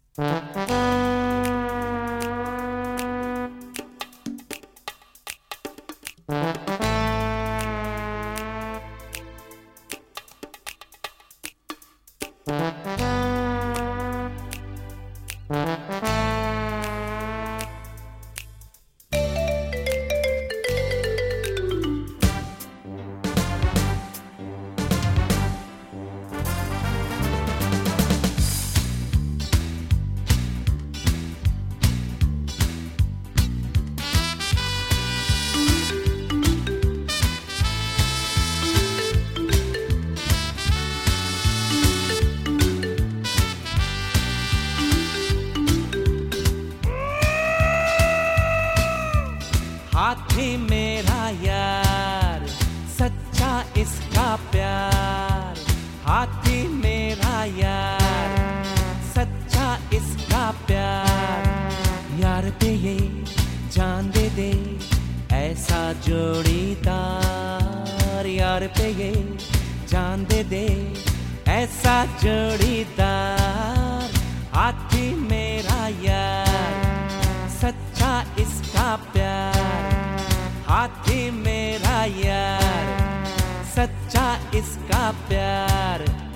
हाथी मेरा यार, सच्चा इसका प्यार। हाथी मेरा यार, सच्चा इसका प्यार। यार पे ये जान दे दे, ऐसा जोड़ीदार। यार पे ये जान दे दे, ऐसा जोड़ीदार। हाथी मेरा यार, सच्चा इसका प्यार। हाथी मेरा यार, सच्चा इसका प्यार।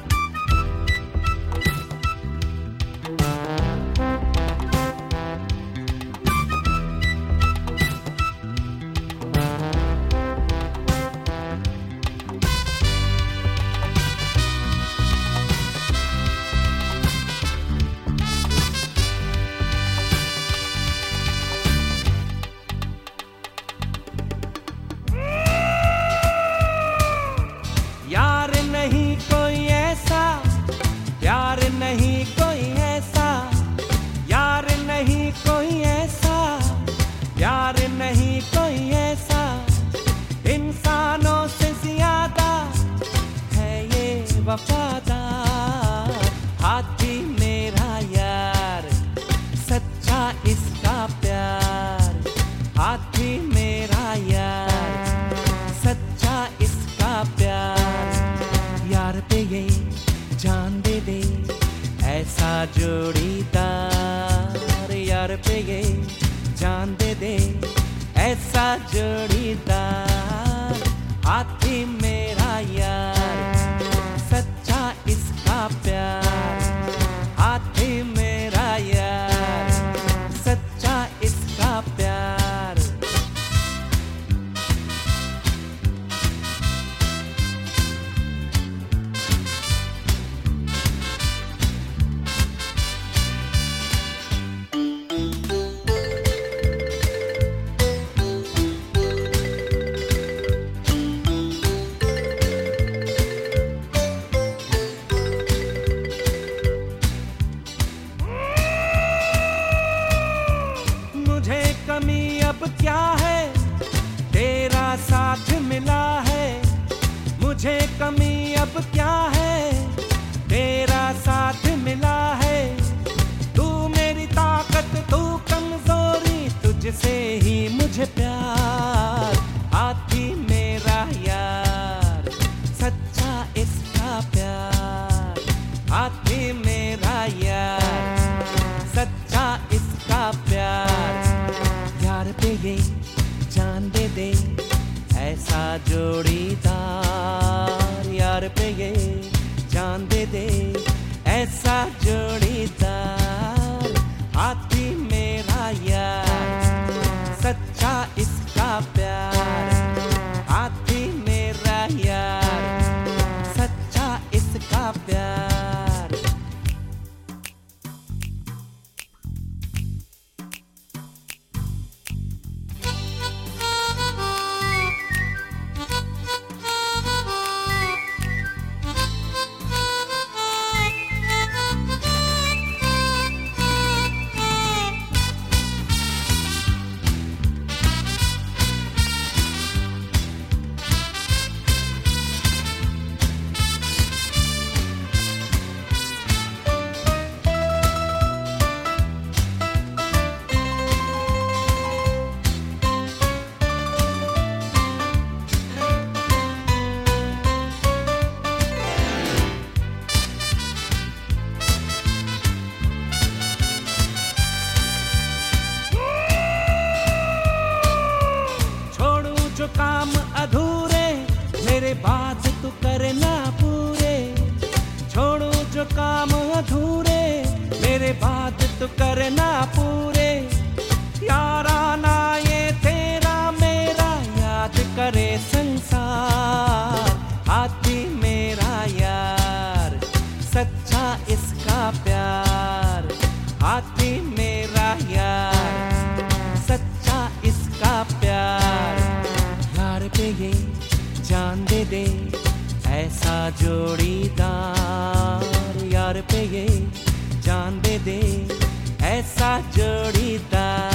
यार नहीं कोई ऐसा, प्यार नहीं कोई ऐसा। यार नहीं कोई ऐसा, प्यार नहीं कोई ऐसा। इंसानों से ज्यादा है ये वफादार। हाथी मेरा यार, सच्चा इसका प्यार। हाथी मेरा यार, सच्चा इसका प्यार। यार पे ये जान दे दे, ऐसा जोड़ीदार। यार पे ये जान दे दे, ऐसा जोड़ीदार। हाथी मेरा यार, सच्चा इसका प्यार। हाथी मेरा यार, सच्चा इसका प्यार। मुझे कमी अब क्या है, तेरा साथ मिला है। मुझे कमी अब क्या है, तेरा साथ मिला है। तू मेरी ताकत, तू कमजोरी, तुझसे ही मुझे प्यार। हाथी मेरा यार, सच्चा इसका प्यार। हाथी मेरा यार, सच्चा इसका प्यार। यार पे ये जान दे दे, ऐसा जोड़ीदार। यार पे ये जान दे दे, ऐसा जोड़ीदार। हाथी मेरा यार, सच्चा इसका प्यार। हाथी मेरा यार, सच्चा इसका प्यार। करना पूरे, छोड़ो जो काम अधूरे, मेरे बात तो करना पूरे। याराना ये तेरा मेरा याद करे संसार, हाथी मेरा यार सच्चा इसका प्यार, हाथी मेरा यार सच्चा इसका प्यार। यार पे ये जान दे दे ऐसा जोड़ीदार, यार पे ये जान दे दे ऐसा जोड़ीदार।